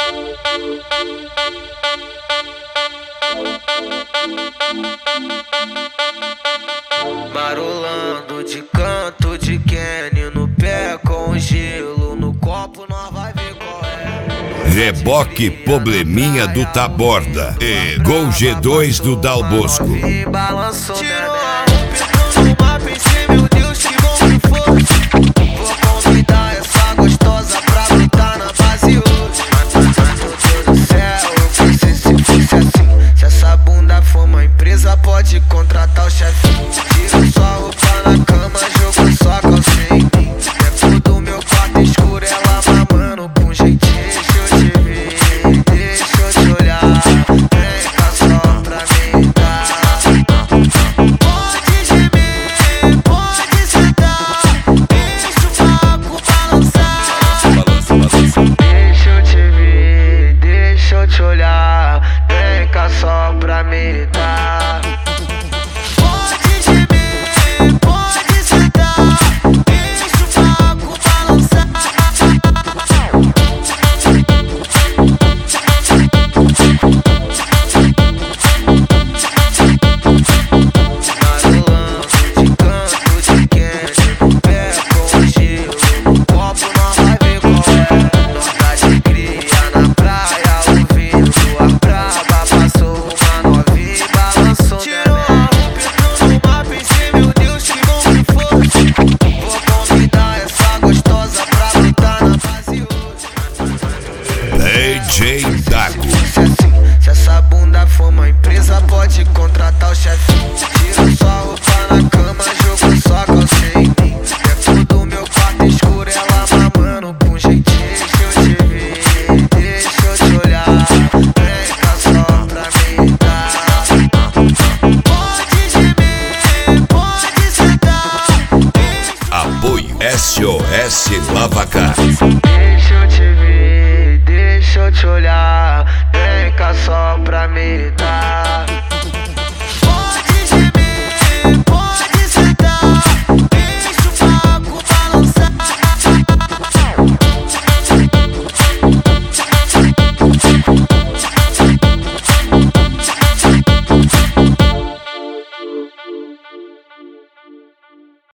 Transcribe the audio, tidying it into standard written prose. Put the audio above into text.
Marolando de canto de Kenny no pé com gelo no copo, nós vai ver qual é. Reboque Probleminha do Taborda e Gol G2 do Dal Bosco. Balançou, tirou a roupa no mapa em cima, meu Deus, que bom que foi. Vou convidar essa gostosa pra gritar na base hoje. Meu Deus do céu, eu pensei se fosse assim. Se essa bunda for uma empresa, pode contratar o chefinho. Tiro sua roupa na cama, jogo só calcinha em mim. Dentro do meu quarto escuro, ela mamando com jeitinho. Deixa eu te ver, deixa eu te olhar. Vem cá só pra me dar. Pode gemer, pode sentar. Deixa o papo balançar. Deixa eu te ver, deixa eu te olhar. Vem cá só pra me dar. Pode gemer, pode sentar. Deixa o papo balançar. Marolando de canto de Kenny no pé com gelo no copo, nós vai ver qual é. Nós tá de cria na praia, ouvindo a braba. Passou uma novinha e balançou. Tirou a roupa no mapa em cima, meu Deus, que bom que foi. Vou convidar essa gostosa pra gritar na base hoje. DJ Dago. Se essa bunda for uma empresa, pode contratar o chefinho. Tiro sua roupa na cama, jogo só calcinha em mim. Dentro do meu quarto escuro, ela mamando com jeitinho. Deixa eu te ver, deixa eu te olhar. Vem cá só pra me dar. Pode gemer, pode sentar. Apoio SOS Lavacar. Deixa eu te ver, deixa eu te olhar. Vem cá só pra me dar.